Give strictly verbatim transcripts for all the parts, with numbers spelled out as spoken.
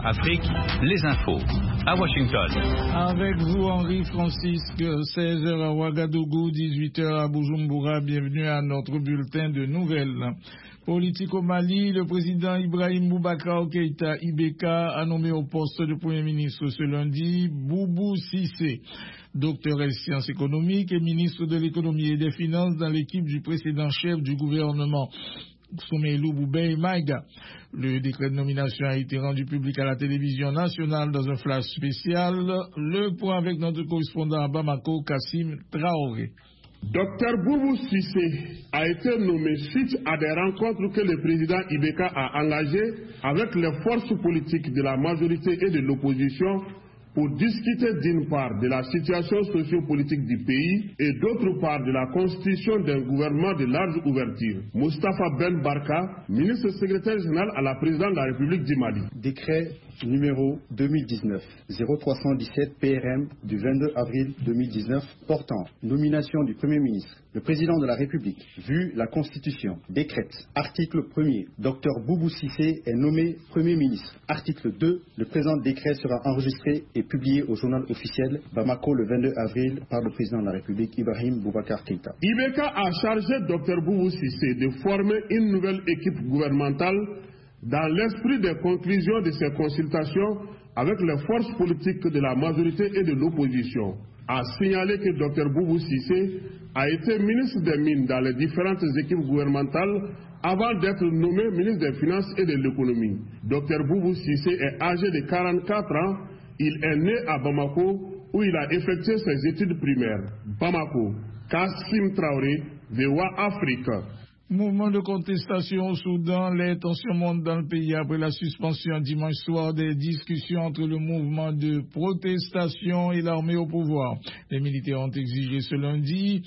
Afrique, les infos. À Washington. Avec vous, Henri Francisque, seize heures à Ouagadougou, dix-huit heures à Bujumbura. Bienvenue à notre bulletin de nouvelles. Politique au Mali, le président Ibrahim Boubacar Keïta I B K a nommé au poste de Premier ministre ce lundi Boubou Cissé, docteur en sciences économiques et ministre de l'économie et des finances dans l'équipe du précédent chef du gouvernement, Soumeilou Boubei Maïga. Le décret de nomination a été rendu public à la télévision nationale dans un flash spécial. Le point avec notre correspondant à Bamako, Kassim Traoré. Docteur Boubou Cissé a été nommé suite à des rencontres que le président I B K a engagées avec les forces politiques de la majorité et de l'opposition pour discuter d'une part de la situation sociopolitique du pays et d'autre part de la constitution d'un gouvernement de large ouverture. Moustapha Ben Barka, ministre secrétaire général à la présidence de la République du Mali. Décret numéro deux mille dix-neuf zéro trois cent dix-sept P R M du vingt-deux avril deux mille dix-neuf portant nomination du Premier ministre. Le président de la République, vu la Constitution, décrète. Article premier. Docteur Boubou Cissé est nommé Premier ministre. Article deux. Le présent décret sera enregistré et publié au journal officiel Bamako le vingt-deux avril par le président de la République, Ibrahim Boubacar Keïta. I B K a chargé Docteur Boubou Cissé de former une nouvelle équipe gouvernementale dans l'esprit des conclusions de ces consultations avec les forces politiques de la majorité et de l'opposition. A signalé que Docteur Boubou Cissé a été ministre des Mines dans les différentes équipes gouvernementales avant d'être nommé ministre des Finances et de l'Économie. Docteur Boubou Cissé est âgé de quarante-quatre ans. Il est né à Bamako où il a effectué ses études primaires. Bamako, Kassim Traoré, V O A Afrique. Mouvement de contestation au Soudan, les tensions montent dans le pays après la suspension dimanche soir des discussions entre le mouvement de protestation et l'armée au pouvoir. Les militaires ont exigé ce lundi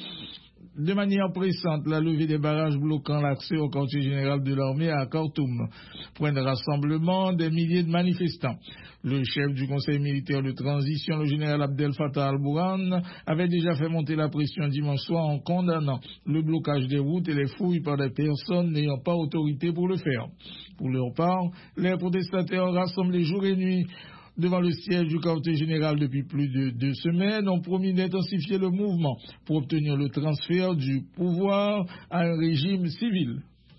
de manière pressante la levée des barrages bloquant l'accès au quartier général de l'armée à Khartoum. Point de rassemblement des milliers de manifestants. Le chef du conseil militaire de transition, le général Abdel Fattah al-Burhan, avait déjà fait monter la pression dimanche soir en condamnant le blocage des routes et les fouilles par des personnes n'ayant pas autorité pour le faire. Pour leur part, les protestataires rassemblés jour et nuit devant le siège du quartier général depuis plus de deux semaines ont promis d'intensifier le mouvement pour obtenir le transfert du pouvoir à un régime civil.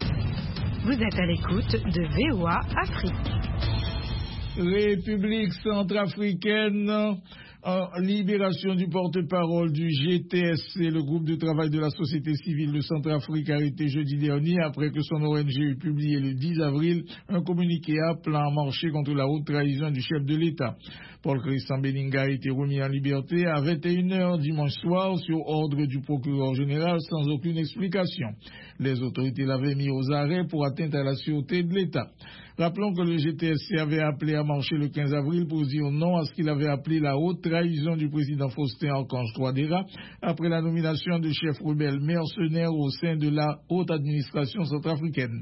Vous êtes à l'écoute de V O A Afrique. République centrafricaine, en libération du porte-parole du G T S C, le groupe de travail de la société civile de Centrafrique, arrêté jeudi dernier après que son O N G eut publié le dix avril un communiqué appelant à marcher contre la haute trahison du chef de l'État. Paul Christian Beninga a été remis en liberté à vingt et une heures dimanche soir sur ordre du procureur général sans aucune explication. Les autorités l'avaient mis aux arrêts pour atteinte à la sûreté de l'État. Rappelons que le G T S C avait appelé à marcher le quinze avril pour dire non à ce qu'il avait appelé la haute trahison du président Faustin Archange Touadéra après la nomination de chef rebelle mercenaire au sein de la haute administration centrafricaine.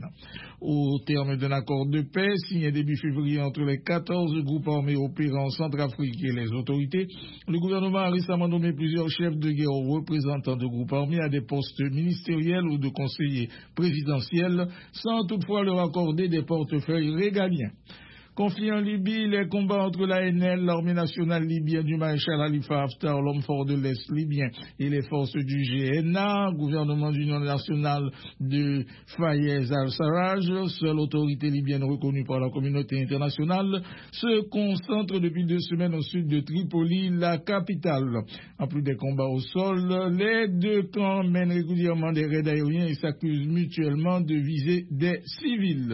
Au terme d'un accord de paix signé début février entre les quatorze groupes armés opérant en Centrafrique et les autorités, le gouvernement a récemment nommé plusieurs chefs de guerre ou représentants de groupes armés à des postes ministériels ou de conseillers présidentiels sans toutefois leur accorder des portefeuilles régaliens. Conflit en Libye, les combats entre l'A N L, l'armée nationale libyenne du maréchal Khalifa Haftar, l'homme fort de l'Est libyen, et les forces du G N A, gouvernement d'union nationale de Fayez al-Sarraj, seule autorité libyenne reconnue par la communauté internationale, se concentrent depuis deux semaines au sud de Tripoli, la capitale. En plus des combats au sol, les deux camps mènent régulièrement des raids aériens et s'accusent mutuellement de viser des civils.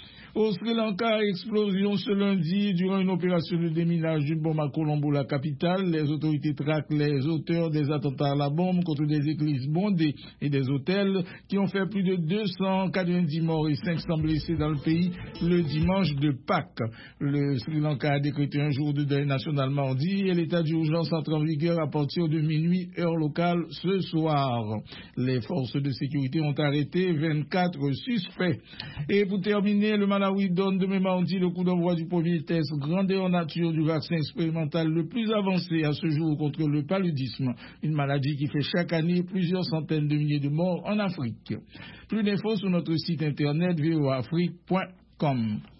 Au Sri Lanka, explosion ce lundi durant une opération de déminage d'une bombe à Colombo, la capitale. Les autorités traquent les auteurs des attentats à la bombe contre des églises bondées et des hôtels qui ont fait plus de deux cent quatre-vingt-dix morts et cinq cents blessés dans le pays le dimanche de Pâques. Le Sri Lanka a décrété un jour de deuil national mardi et l'état d'urgence entre en vigueur à partir de minuit heure locale ce soir. Les forces de sécurité ont arrêté vingt-quatre suspects. Et pour terminer, le Malawi donne demain mardi le coup d'envoi du premier test grandeur nature du vaccin expérimental le plus avancé à ce jour contre le paludisme, une maladie qui fait chaque année plusieurs centaines de milliers de morts en Afrique. Plus d'infos sur notre site internet v o a afrique point com.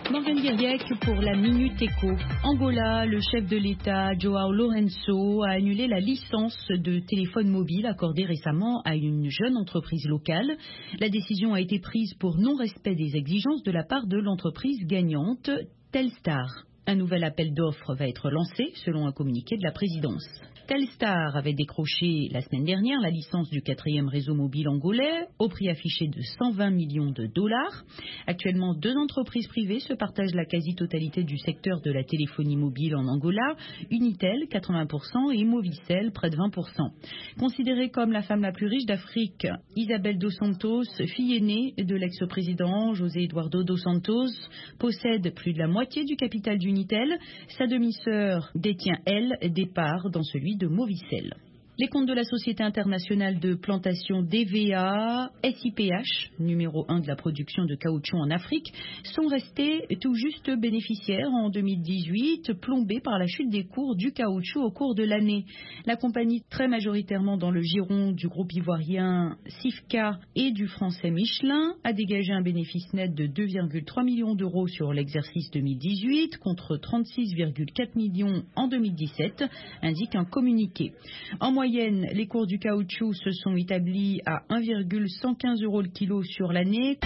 Morgan Guiriec pour la Minute Éco. Angola, le chef de l'État, João Lourenço, a annulé la licence de téléphone mobile accordée récemment à une jeune entreprise locale. La décision a été prise pour non-respect des exigences de la part de l'entreprise gagnante, Telstar. Un nouvel appel d'offres va être lancé selon un communiqué de la présidence. Telstar avait décroché la semaine dernière la licence du quatrième réseau mobile angolais au prix affiché de cent vingt millions de dollars. Actuellement, deux entreprises privées se partagent la quasi-totalité du secteur de la téléphonie mobile en Angola, Unitel quatre-vingts pour cent et Movicel près de vingt pour cent. Considérée comme la femme la plus riche d'Afrique, Isabel dos Santos, fille aînée de l'ex-président José Eduardo dos Santos, possède plus de la moitié du capital d'Unitel. Sa demi-sœur détient, elle, des parts dans celui de Movicel. Les comptes de la Société internationale de plantation D V A, S I P H, numéro un de la production de caoutchouc en Afrique, sont restés tout juste bénéficiaires en deux mille dix-huit, plombés par la chute des cours du caoutchouc au cours de l'année. La compagnie, très majoritairement dans le giron du groupe ivoirien Sifka et du français Michelin, a dégagé un bénéfice net de deux virgule trois millions d'euros sur l'exercice deux mille dix-huit contre trente-six virgule quatre millions en deux mille dix-sept, indique un communiqué. En moyenne, les cours du caoutchouc se sont établis à un virgule cent quinze euros le kilo sur l'année.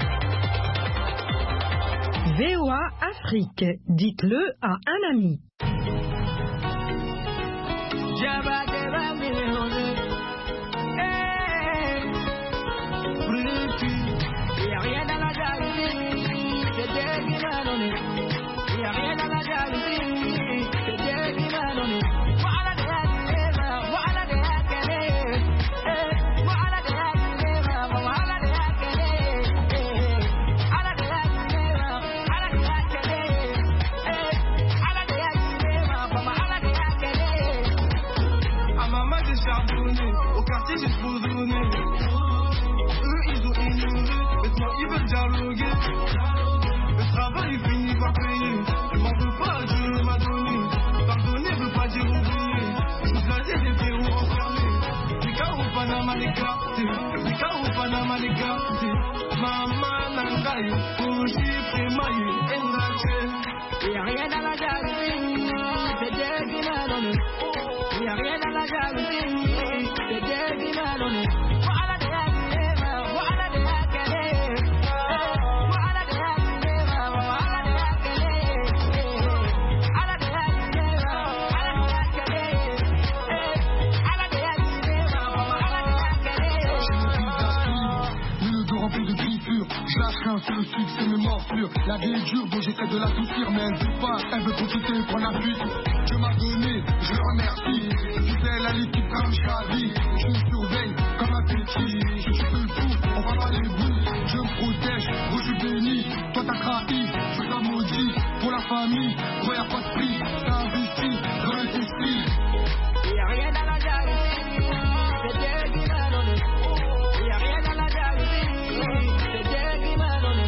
V O A Afrique, dites-le à un ami. C'est le succès, mes morsures. La vie est dure, donc j'essaie de la souffrir, mais elle veut pas, elle veut profiter et prendre la fuite. Dieu m'a donné, je le remercie. Fidèle à l'équipe comme Xavi, je me surveille comme un petit. Je fais le fou, on va pas les bouts. Je me protège, gros je bénis. Toi t'as trahi, je t'ai maudit. Pour la famille, gros y'a pas de prix. T'as investi dans le esprit. Y'a rien dans la jalousie, c'est Dieu qui m'a donné. Y'a rien dans la jalousie, c'est Dieu qui m'a donné.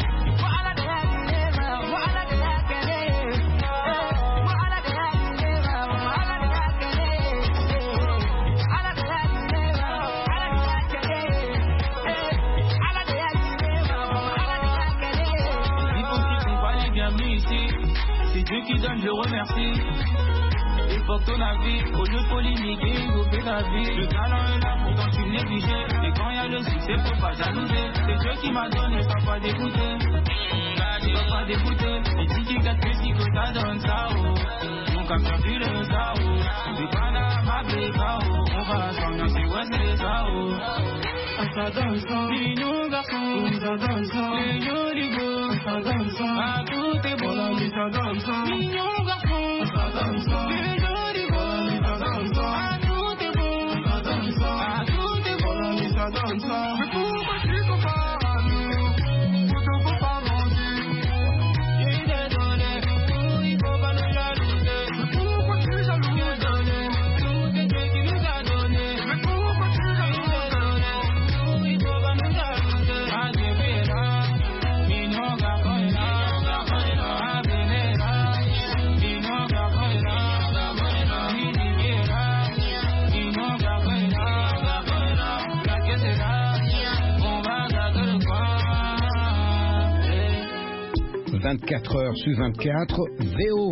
Qui donne, je remercie. Il faut que ton avis, au lieu de polémiquer, il fait ta vie. Le talent est là, pourtant tu me négligeais. Et quand il y a le succès, faut pas jalouser. C'est Dieu qui m'a donné, ça va pas dégoûter. Tu vas pas dégoûter. Et si tu gâtes que si que ça donne ça, oh. Mon camion vu le ça, oh. Du Panama, Béka, oh. On va s'ambiancer, ouais, c'est ça, oh. Ça donne ça. Mignon garçon, ça donne ça. Les jolis beaux, ça donne ça. Ah, tout est bon, ça donne ça. Mignon garçon, ça donne ça. Les jolis beaux, ça donne ça. Ah, tout est bon, ça donne ça. Ah, tout est bon, ça donne ça. Mais pourquoi tu compares à nous? Pourtant faut pas mentir. Il est donné, tout il faut pas nous jalouser. Mais pourquoi tu jalouses? Il est donné, tout est Dieu qui nous a donné. Mais pourquoi tu jalouses? vingt-quatre heures sur vingt-quatre, V O A.